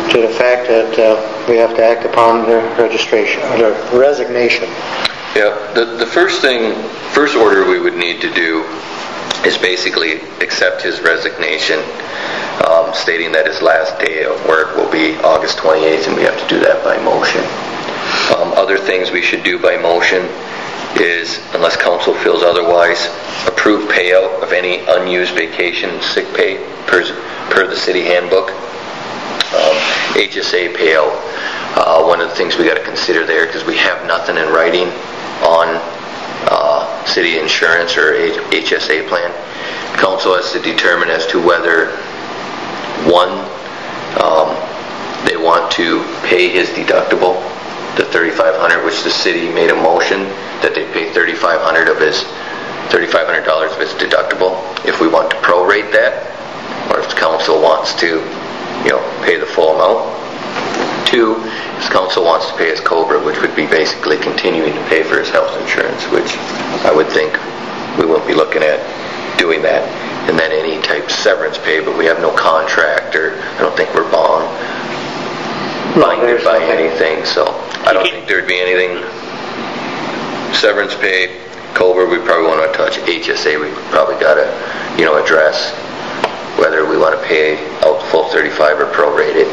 to the fact that we have to act upon the registration, or the resignation. Yeah, the first order we would need to do is basically accept his resignation, stating that his last day of work will be August 28th, and we have to do that by motion. Other things we should do by motion is, unless council feels otherwise, approve payout of any unused vacation sick pay per the city handbook. HSA payout, one of the things we got to consider there, because we have nothing in writing on city insurance or HSA plan. Council has to determine as to whether, one, they want to pay his deductible, the $3,500, which the city made a motion that they pay $3,500 of his deductible. If we want to prorate that, or if the council wants to, pay the full amount. Two, if council wants to pay his COBRA, which would be basically continuing to pay for his health insurance, which I would think we won't be looking at doing that. And then any type of severance pay, but we have no contract, or I don't think we're binded by anything, so I don't think there'd be anything. Severance pay, COBRA, we probably want to touch. HSA, we probably got to, address whether we want to pay out the full 35 or prorate it.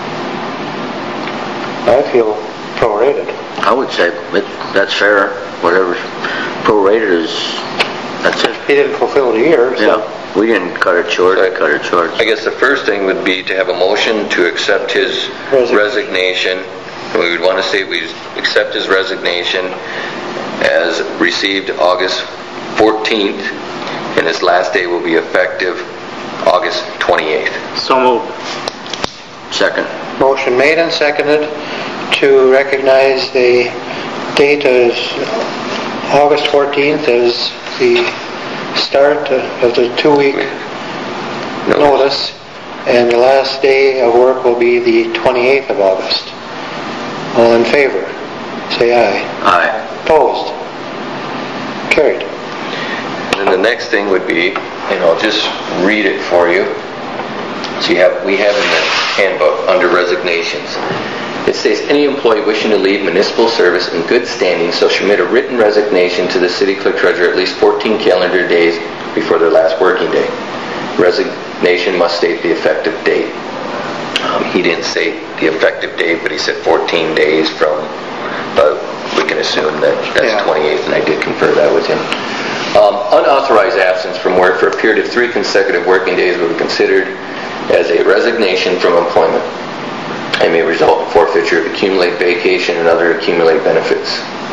I feel prorated. I would say that's fair. Whatever prorated is, that's it. He didn't fulfill the year. So. Yeah, we didn't cut it short. I guess the first thing would be to have a motion to accept his resignation. We would want to say we accept his resignation as received August 14th, and his last day will be effective August 28th. So moved. Second. Motion made and seconded to recognize the date as August 14th as the start of the 2-week notice, and the last day of work will be the 28th of August. All in favor, say aye. Aye. Opposed? Carried. And then the next thing would be, and I'll just read it for you. So we have in the handbook under resignations, it says any employee wishing to leave municipal service in good standing shall submit a written resignation to the city clerk treasurer at least 14 calendar days before their last working day. Resignation must state the effective date. He didn't say the effective date, but he said 14 days from, but we can assume that that's 28th, and I did confer that with him. Unauthorized absence from work for a period of 3 consecutive working days will be considered as a resignation from employment and may result in forfeiture of accumulated vacation and other accumulated benefits.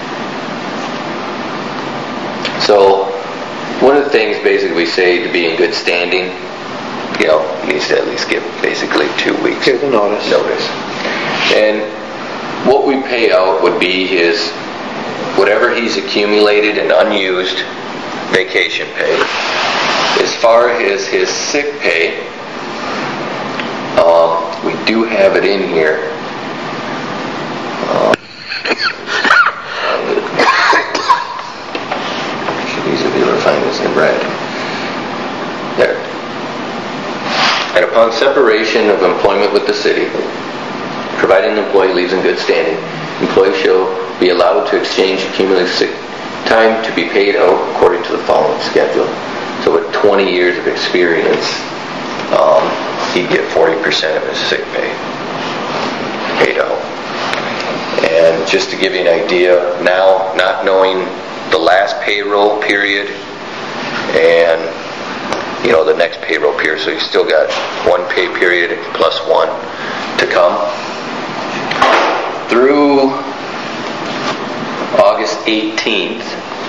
So, one of the things basically we say to be in good standing, he needs to at least give basically 2 weeks. Give the notice. And what we pay out would be his, whatever he's accumulated and unused vacation pay. As far as his sick pay, we do have it in here. Should easily be able to find this in red. There. And upon separation of employment with the city, providing the employee leaves in good standing, employee shall be allowed to exchange accumulated sick time to be paid out according to the following schedule. So with 20 years of experience, he'd get 40% of his sick pay paid out. And just to give you an idea, now not knowing the last payroll period and the next payroll period, so you still got 1 pay period plus 1 to come. Through August 18th,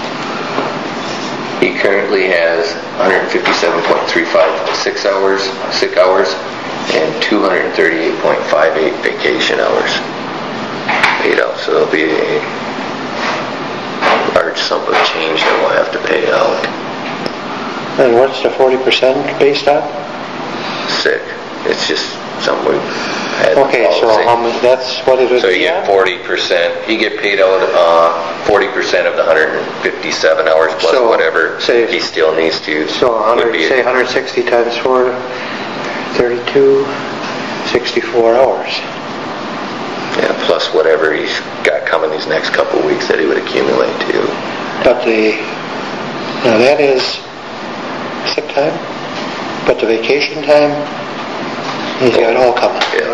he currently has 157.35 sick hours and 238.58 vacation hours paid out. So there'll be a large sum of change that we'll have to pay out. And what's the 40% based on? Sick. It's just something we've had. Okay, so that's what it is. So you get 40%. You get paid out 40% of the 157 hours plus whatever he still needs to. So say 160 times 4, 32. 64 hours. Yeah, plus whatever he's got coming these next couple of weeks that he would accumulate too. But now that is sick time, but the vacation time, he's got it all coming. Yeah.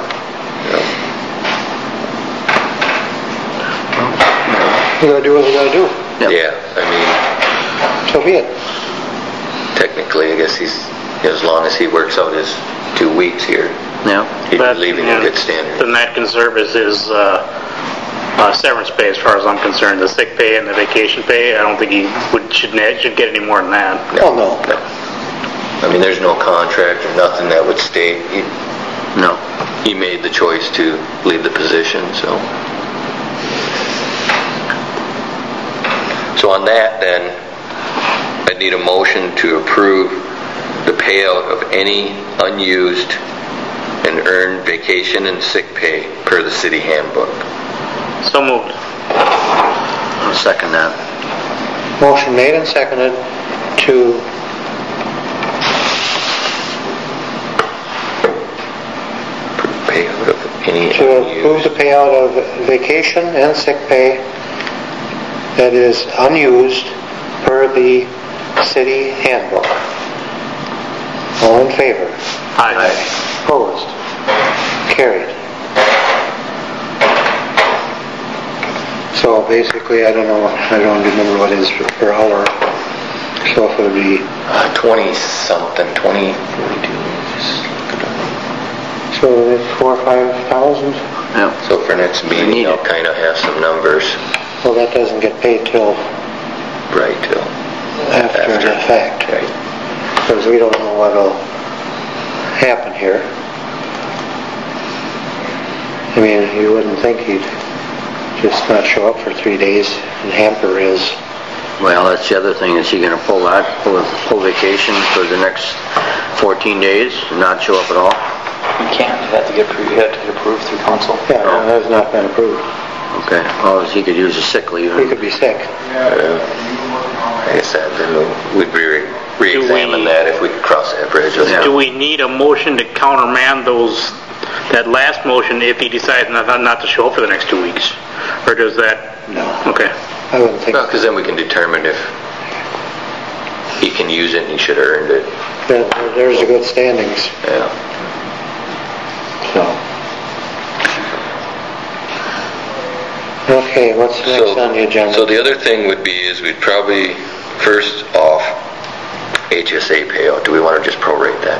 We gotta do what we gotta do. Yep. Yeah, I mean, So be it. technically, I guess as long as he works out his 2 weeks here, Yeah. he'd be leaving in good standing. Then that can serve as his severance pay, as far as I'm concerned. The sick pay and the vacation pay, I don't think he should get any more than that. Oh, no. I mean, there's no contract or nothing that would state No. he made the choice to leave the position, so. So on that, then, I'd need a motion to approve the payout of any unused and earned vacation and sick pay per the city handbook. So moved. I'll second that. Motion made and seconded to Payout of any approve unused. the payout of vacation and sick pay that is unused per the city handbook. All in favor? Aye. Opposed? Carried. So basically, I don't remember what it is per hour. So if it would be, 20-something, 20, 42. so it's 4,000 or 5,000. Yeah. So for next meeting, I'll kind of have some numbers Well, that doesn't get paid till right till after the fact, Right. because we don't know what'll happen here. I mean, you wouldn't think he'd just not show up for 3 days and hamper his. Well, that's the other thing. Is he going to pull vacation for the next 14 days and not show up at all? You can't. You have to get approved through council. Yeah, that has not been approved. Okay. Well, he could use a sick leave. He could be sick. Like I said, then we'd re-examine that if we could cross that bridge. Yeah. Do we need a motion to countermand that last motion if he decides not to show up for the next 2 weeks? Or does that... No, Okay. I wouldn't think. Well, because then we can determine if he can use it and he should have earned it. There's a good standings, Yeah. so. Okay, what's next on the agenda? So the other thing would be is we'd probably first off HSA payout. Do we want to just prorate that?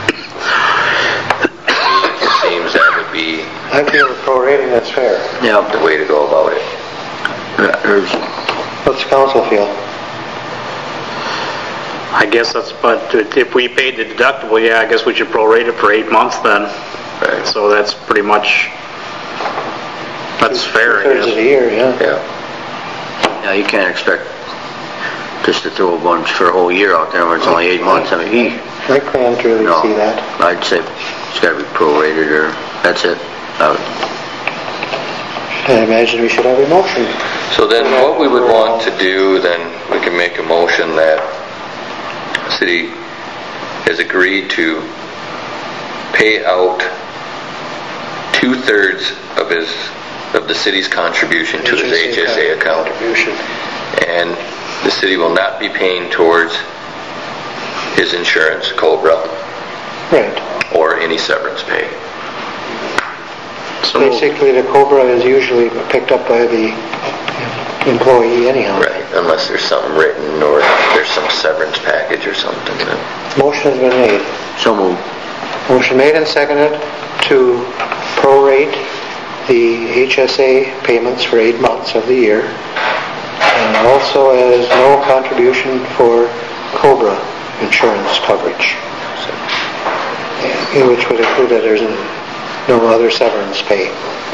It seems that would be I feel prorating that's fair. Yeah. the way to go about it. What's the council feel? I guess but if we paid the deductible, yeah, I guess we should prorate it for 8 months then. Right. So that's pretty much, that's fair, I 2/3 of the guess. year, yeah. Yeah. Yeah, you can't expect just to throw a bunch for a whole year out there when it's only 8 months. I mean, I can't really No. see that. I'd say it's got to be prorated, or that's it. I imagine we should have a motion. So then what we would want to do, then we can make a motion that the city has agreed to pay out 2/3 of the city's contribution to his HSA account. Contribution. And the city will not be paying towards his insurance, COBRA, Right. or any severance pay. So Basically, the COBRA is usually picked up by the employee anyhow. Right, unless there's something written or there's some severance package or something. Motion has been made. So moved. Motion made and seconded to prorate the HSA payments for 8 months of the year, and also as no contribution for COBRA insurance coverage, which would include that there's no other severance pay.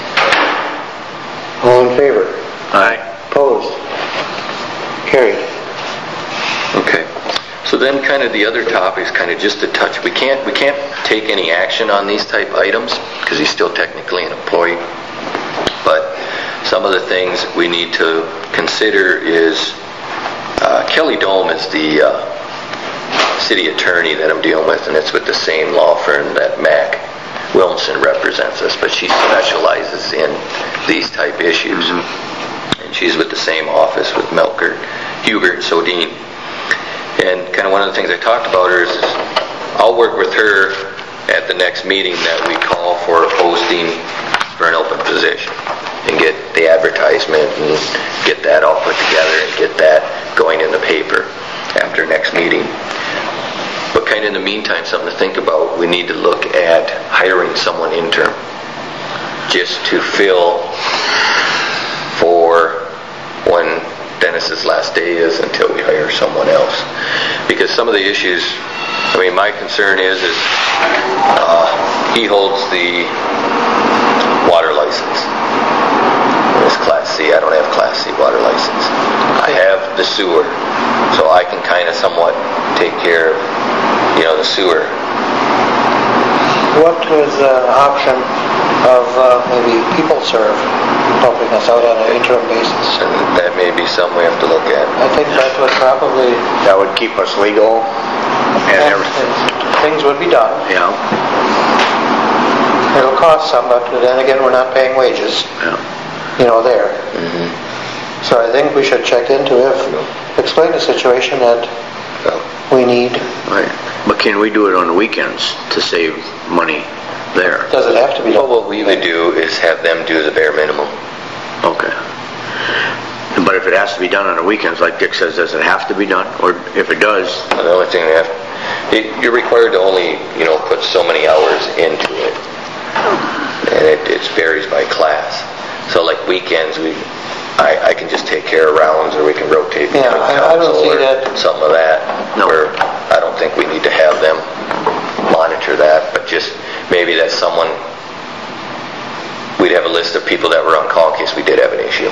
All in favor? Aye. Opposed? Carried. Okay. So then kind of the other topics, kind of just to touch, we can't take any action on these type items because he's still technically an employee. But some of the things we need to consider is Kelly Dome is the city attorney that I'm dealing with, and it's with the same law firm that Mac Wilmson represents us, but she specializes in these type issues. And she's with the same office with Melker, Hubert, and Sodine. And kind of one of the things I talked about her is I'll work with her at the next meeting that we call for a posting for an open position and get the advertisement and get that all put together and get that going in the paper after next meeting. But kind of in the meantime, something to think about, we need to look at hiring someone interim just to fill for when Dennis's last day is until we hire someone else. Because some of the issues, I mean, my concern is he holds the water license. It's Class C. I don't have Class C water license. I have the sewer, so I can kind of somewhat take care of, the sewer. What was the option of maybe PeopleServe helping us out on an interim basis? And that may be something we have to look at. I think that would probably... That would keep us legal and everything. Things would be done. Yeah. It'll cost some, but then again, we're not paying wages. Yeah. There. So I think we should check into explain the situation that we need. Right. But can we do it on the weekends to save money there? Does it have to be done? Well, what we would do is have them do the bare minimum. Okay. But if it has to be done on the weekends, like Dick says, does it have to be done? Or if it does... The only thing you're required to only, put so many hours into it. And it varies by class. So like weekends, I can just take care of rounds, or we can rotate between I don't see that. Some of that. No. Where I don't think we need to have them monitor that, but just maybe that's someone, we'd have a list of people that were on call in case we did have an issue.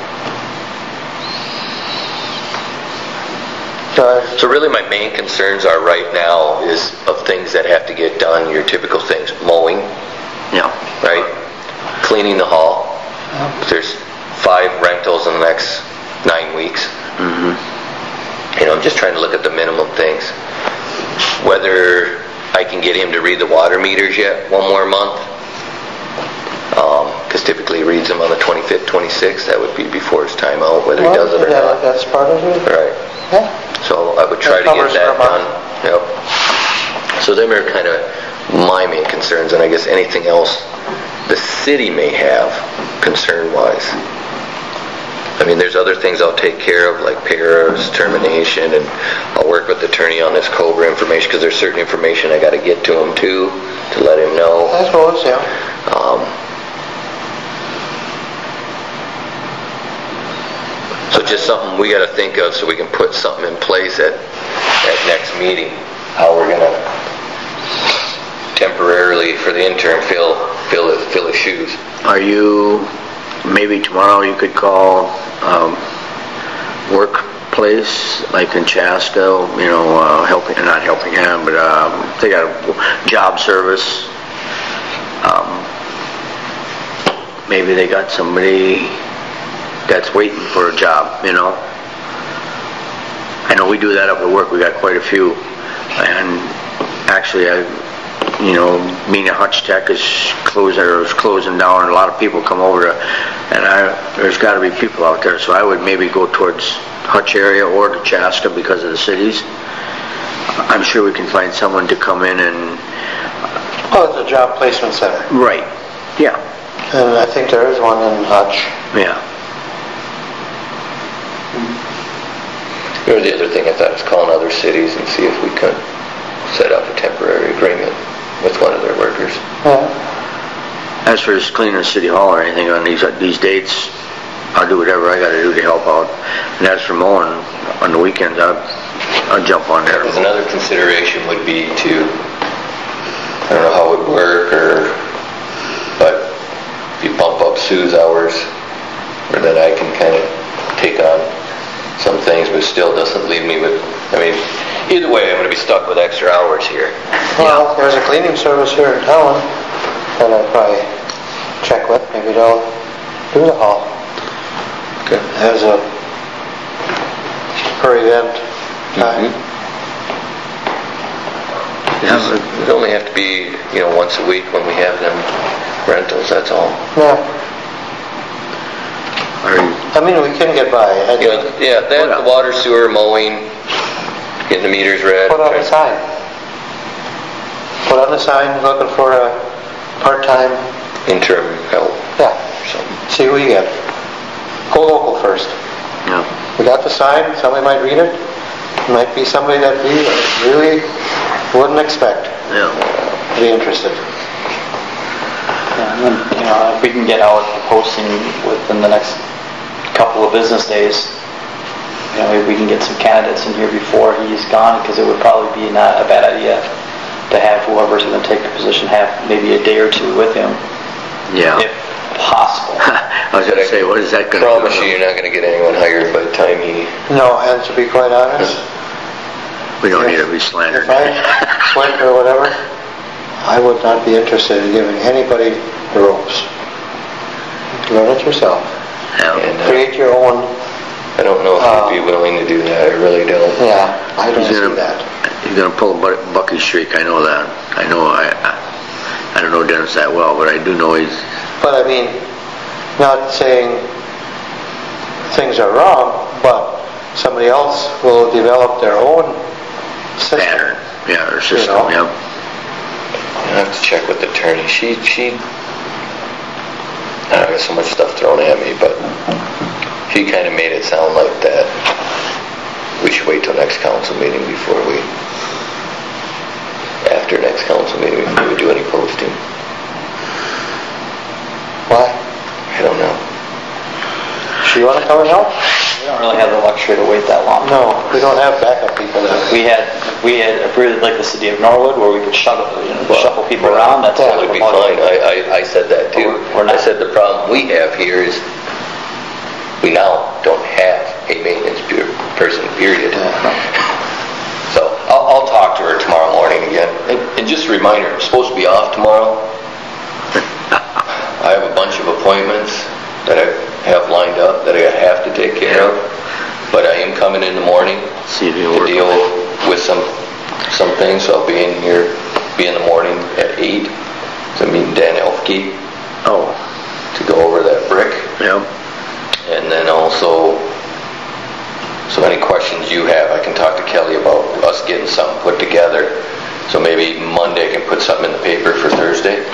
So really my main concerns are right now is of things that have to get done, your typical things, mowing, Yeah. right? Cleaning the hall. There's 5 rentals in the next 9 weeks. I'm just trying to look at the minimum things. Whether I can get him to read the water meters yet one more month, because typically he reads them on the 25th, 26th. That would be before his time out, whether he does it or not. That's part of it? Right. Yeah. So I would try to get that done. Yep. So them are kind of my main concerns, and I guess anything else the city may have concern-wise. I mean, there's other things I'll take care of, like paras, termination, and I'll work with the attorney on this COBRA information, because there's certain information I got to get to him too, to let him know. I suppose, yeah. So just something we got to think of so we can put something in place at next meeting, how we're going to temporarily, for the intern, fill his shoes. Are you, maybe tomorrow you could call workplace, like in Chaska, not helping him, but they got a job service. Maybe they got somebody that's waiting for a job, I know we do that up at work. We got quite a few. And actually, Mina Hutch Tech is closing down, and a lot of people come over there's got to be people out there, so I would maybe go towards Hutch area or to Chaska because of the cities. I'm sure we can find someone to come in and... Oh, it's a job placement center. Right, yeah. And I think there is one in Hutch. Yeah. Or the other thing I thought was calling other cities and see if we could set up a temporary agreement with one of their workers. Yeah. As for just cleaning the city hall or anything on these dates, I'll do whatever I got to do to help out. And as for mowing on the weekends, I'll jump on there. Because another consideration would be to, I don't know how it would work, but if you bump up Sue's hours, or then I can kind of take on some things, but still doesn't leave me with, either way, I'm going to be stuck with extra hours here. Well, there's a cleaning service here in town that I'd probably check with. Maybe they'll do the hall. Okay. As a per event time. It only have to be, once a week when we have them rentals, that's all. Yeah. I mean, we can get by. The water, sewer, mowing, getting the meters read. Put on a sign. Put on a sign looking for a part-time interim help. Yeah. See who you get. Go local first. Yeah. We got the sign, somebody might read it. Might be somebody that we really wouldn't expect to be interested. Yeah, and then, if we can get out the posting within the next couple of business days, maybe we can get some candidates in here before he's gone, because it would probably be not a bad idea to have whoever's going to take the position have maybe a day or two with him. Yeah. If possible. I was going to say, what is that going to do? Promise you're not going to get anyone hired by the time he... No, and to be quite honest, we don't need to be slandered. If I went or whatever, I would not be interested in giving anybody the ropes. Learn it yourself. Yeah. And, Create your own. I don't know if he'd be willing to do that. I really don't. Yeah, I don't see that. He's going to pull a Bucky streak, I know that. I don't know Dennis that well, but I do know he's... But I mean, not saying things are wrong, but somebody else will develop their own system. Pattern. Yeah, their system, You know? I have to check with the attorney. She I got so much stuff thrown at me, but she kind of made it sound like that we should wait till next council meeting after next council meeting before we do any posting. Why? I don't know. Do you want to come and help? We don't really have the luxury to wait that long. No, we don't have backup people there. We had approved like the city of Norwood, where we could shuffle people around. That would be fine. I said that too. I said the problem we have here is we now don't have a maintenance person, period. So I'll talk to her tomorrow morning again. And just a reminder, I'm supposed to be off tomorrow. I have a bunch of appointments that I have lined up that I have to take care of. But I am coming in the morning to deal with some things. So I'll be in the morning at 8 to meet Dan Elfke. To go over that brick. Yep. And then also, so any questions you have, I can talk to Kelly about us getting something put together. So maybe Monday I can put something in the paper for Thursday.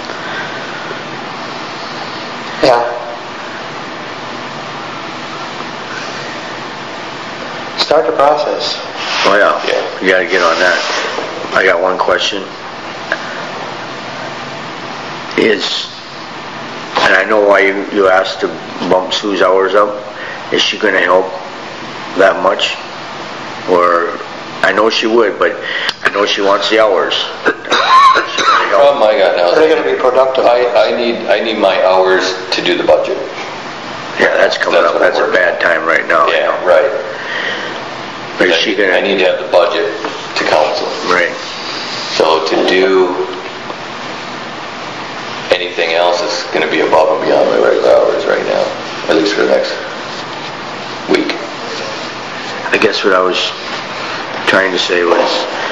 Yeah. Start the process. Oh yeah. You got to get on that. I got one question. And I know why you asked to bump Sue's hours up. Is she going to help that much? Or, I know she would, but I know she wants the hours. The problem I got now is They're going to be productive. I need my hours to do the budget. Yeah, that's coming up. That's a bad time right now. Yeah, right. But is she going to... I need to have the budget to council. Right. So to do anything else is going to be above and beyond my regular hours right now, at least for the next week. I guess what I was trying to say was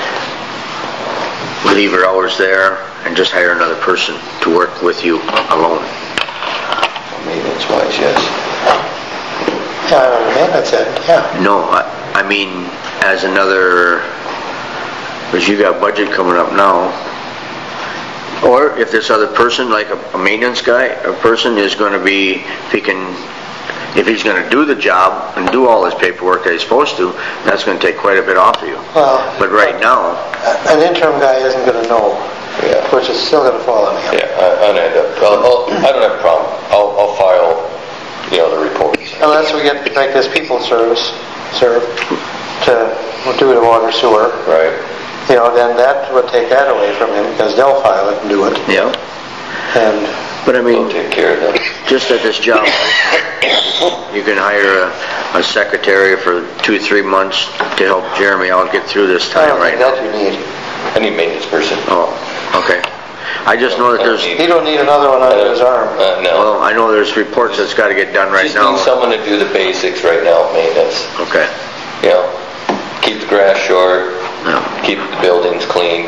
leave her hours there and just hire another person to work with you alone. Maintenance-wise, yes. Yeah, maintenance end, yeah. No, I mean as another, because you got budget coming up now. Or if this other person, like a maintenance guy, a person is going to be, if he's going to do the job and do all his paperwork that he's supposed to, that's going to take quite a bit off of you. Well, but right now... An interim guy isn't going to know, which is still going to fall on him. Yeah, I don't have a problem. I'll file, the reports. Unless we get like this people serve to do the water sewer. Right. Then that would take that away from him, because they'll file it and do it. Yeah. But I mean, we'll take care of that. Just at this job, you can hire a secretary for 2-3 months to help Jeremy out get through this time right now. I don't think that you need. I need a maintenance person. Oh, okay. I just know that there's... You don't need another one under his arm. No. Well, I know there's reports that's got to get done right now. Just need someone to do the basics right now, maintenance. Okay. Keep the grass short, keep the buildings clean.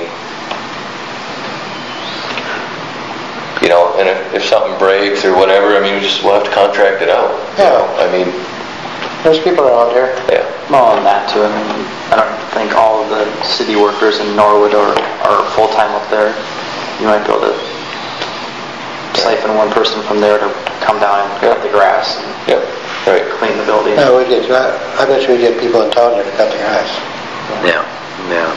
You know, and if something breaks or whatever, I mean, we'll have to contract it out. Yeah. I mean, There's people around here. yeah. Well, and that too, I mean, I don't think all of the city workers in Norwood are full-time up there. You might be able to siphon one person from there to come down and cut the grass and Yep, right. clean the building. No, I bet you we get people in town here to cut the grass. Yeah, yeah.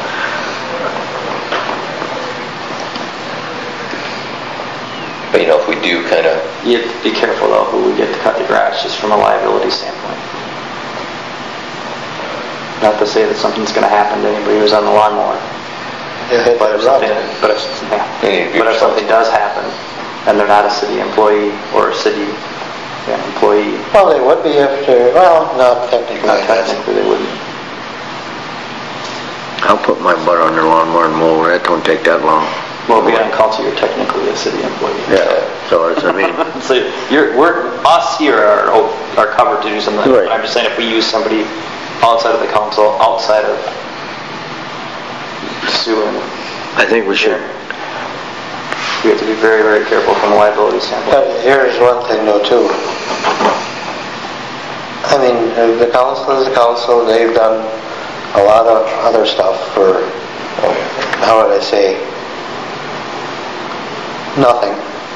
But, you know, if we do kind of, You have to be careful though who we get to cut the grass, just from a liability standpoint. Not to say that something's going to happen to anybody who's on the lawnmower. They hit But the if rub. something, but if, Yeah, but if something does happen, and they're not a city employee or a city employee, Well, they would be after, well, not technically. not technically they wouldn't. I'll put my butt on the lawnmower and mow. That don't take that long. Well, being on council, you're technically a city employee. Yeah. So it's, I mean, So us here are covered to do something. Right. I'm just saying if we use somebody outside of the council, outside of suing, I think we should. we have to be very, very careful from a liability standpoint. But here's one thing though too. I mean, the council is the council, they've done a lot of other stuff for, how would I say, nothing.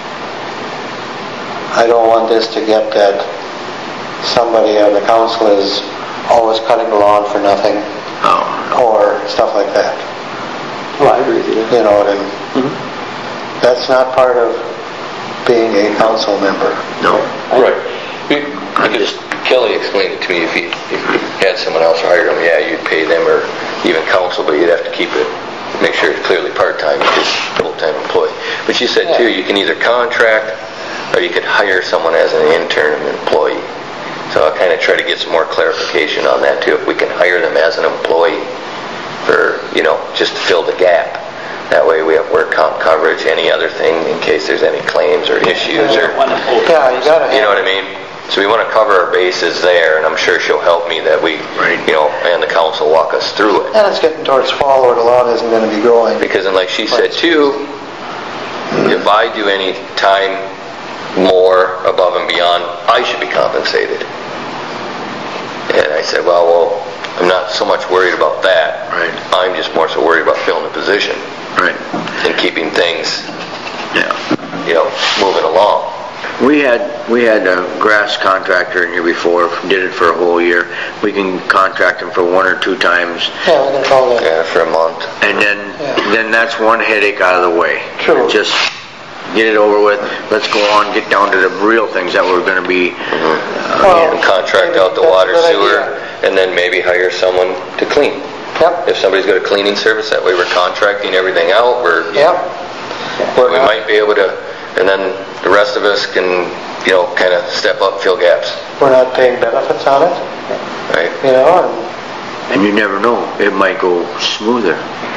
I don't want this to get that somebody on the council is always cutting the lawn for nothing, or stuff like that. Well, I agree with you. You know what I mean? That's not part of being a council member. No. right. Because Kelly explained it to me, if you had someone else hired them, yeah, you'd pay them or even council, but you'd have to keep it, make sure it's clearly part-time because full-time employee. But she said too, you can either contract or you could hire someone as an intern employee. So I'll kind of try to get some more clarification on that too. If we can hire them as an employee for, you know, just to fill the gap. That way we have work comp coverage, any other thing in case there's any claims or issues or, Yeah, you gotta you know what I mean? So we want to cover our bases there, and I'm sure she'll help me that we, you know, and the council walk us through it. And it's getting towards fall where the lawn isn't going to be growing. Because, and like she said too, if I do any time more above and beyond, I should be compensated. And I said, well, I'm not so much worried about that. Right. I'm just more so worried about filling the position Right. and keeping things, Yeah. you know, moving along. We had a grass contractor in here before, did it for a whole year. We can contract him for 1 or 2 times, Yeah, we can call that. Yeah, for a month. and then that's one headache out of the way. True. Just get it over with. Let's go on, get down to the real things that we're going to be. Well, And contract out the that's a water good sewer, idea. and then maybe hire someone to clean. Yep, If somebody's got a cleaning service, that way we're contracting everything out, yep. we might be able to, and then the rest of us can, you know, kind of step up, fill gaps, We're not paying benefits on it, right? you know, And you never know, it might go smoother.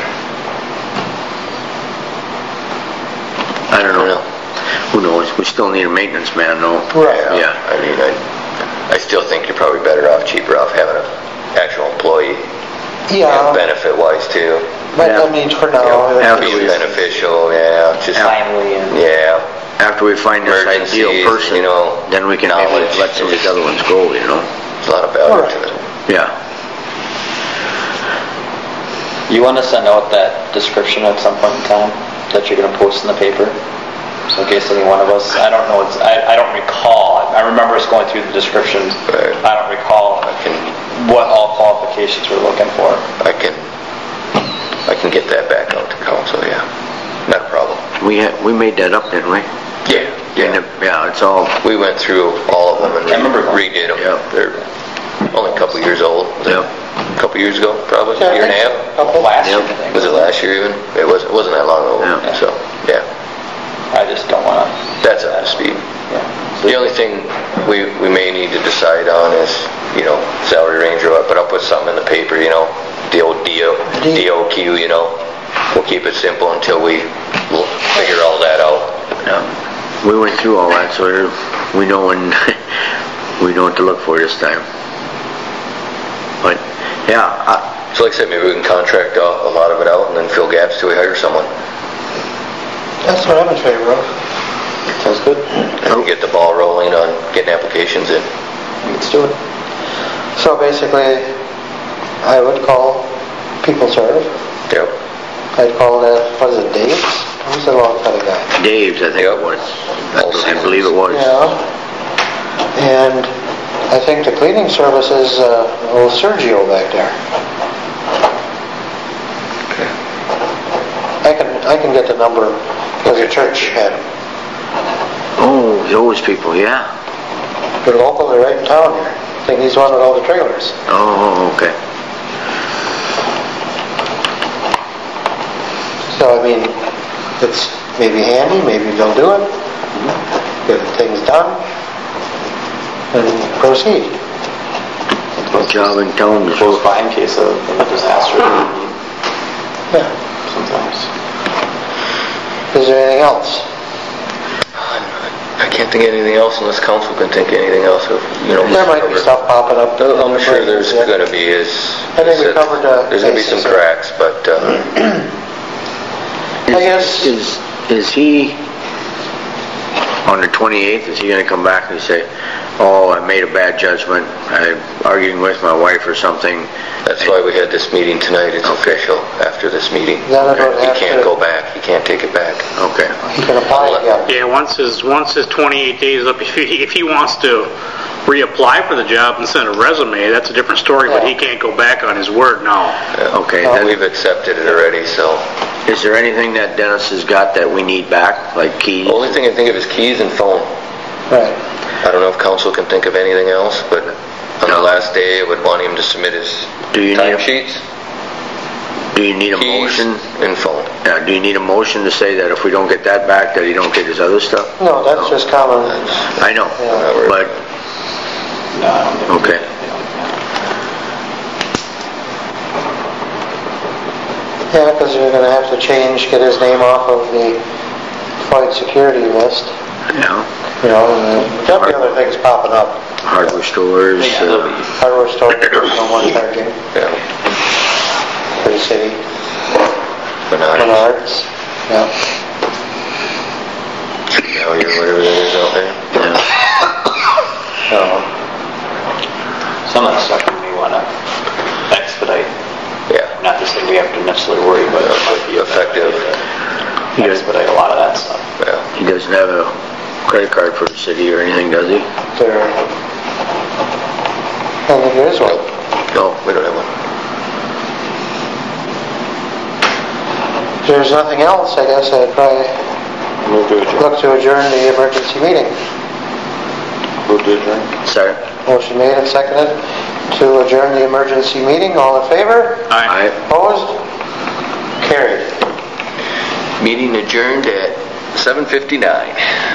I don't know. Who knows? We still need a maintenance man, though. Right. Yeah. I mean, I still think you're probably better off, cheaper off having an actual employee, yeah. benefit-wise too. But Yeah. I mean, for now, After Be we- beneficial, yeah, just, Timely and yeah. After we find this ideal Emergencies, person, you know, then we can maybe knowledge. let some of these other ones go, you know? There's a lot of value to it. Yeah. you want to send out that description at some point in time that you're going to post in the paper? So in case any one of us, I don't know, I don't recall. I remember us going through the descriptions. Right. I don't recall what all qualifications we're looking for. I can get that back out to council, yeah. Not a problem. We made that up, didn't we? Yeah, Yeah, it's all, We went through all of them and I remember going. redid them. Yeah. They're only a couple years old. Yeah. A couple years ago, probably, Yeah, I year and a think half. so. Couple Last year, Yep. I think. Was it last year even? It wasn't that long ago. Yeah. So, yeah, I just don't want to. that's up to speed. Yeah. The only thing we may need to decide on is, you know, salary range or what, but I'll put something in the paper, you know, the old DOQ, you know. We'll keep it simple until we figure all that out. yeah. We went through all that, so we know when, we know what to look for this time. But, yeah, So like I said, maybe we can contract a lot of it out and then fill gaps till we hire someone. That's what I'm in favor of. Sounds good. And get the ball rolling on getting applications in. Let's do it. So basically, I would call PeopleServe. Yep. I'd call that, what is it, Dave's? Who's the long-headed guy? Dave's, I think Yep. it was. All I believe it was. Yeah. And I think the cleaning service is old Sergio back there. I can get the number because the church had them. Oh, those people, yeah. They're local, they're right in town here. I think he's one with all the trailers. Oh, okay. So, I mean, it's maybe handy, maybe they'll do it. Get things done. And proceed. Good job in telling the Close by in case of a disaster. Yeah. Sometimes. Is there anything else? I can't think of anything else unless council can think of anything else. There might be stuff popping up. I'm sure there's going to be. I think we covered the there's going to be some bases. cracks, but I guess. Is he, on the 28th, is he going to come back and say, oh, I made a bad judgment, I'm arguing with my wife or something? that's why we had this meeting tonight. It's official after this meeting. Then it would He have can't to- go back. He can't take it back. Okay. He can apply again. Yeah, once his 28 days up, if he wants to reapply for the job and send a resume, that's a different story, but he can't go back on his word now. Yeah. Okay, Well, then, We've accepted it already, so. is there anything that Dennis has got that we need back, like keys? The only thing I think of is keys and phone. Right. I don't know if council can think of anything else, but on the last day, I would want him to submit his Do you need time a- sheets, Do you need a keys, motion? and phone. Do you need a motion to say that if we don't get that back, that he don't get his other stuff? No, that's just common. I know, Yeah. but, No, I don't think. okay. Yeah, because you're going to have to get his name off of the Floyd security list. Yeah, You know, and there'll be other things popping up. hardware stores, Yeah, there'll be. Hardware store, no more parking Yeah. for the city. Bananas. Menards. Yeah. Now you're whatever that is out there. yeah. Some of that stuff we may want to expedite. Yeah. Not to say we have to necessarily worry, but it might be Effective. expedite a lot of that stuff. Yeah. He doesn't have a credit card for the city or anything, does he? There. I think there is one. No, we don't have one. If there's nothing else, I guess I'd probably Move to adjourn. look to adjourn the emergency meeting. Move to adjourn. Sorry. Motion made and seconded to adjourn the emergency meeting. All in favor? I Opposed? Carried. Meeting adjourned at 7:59.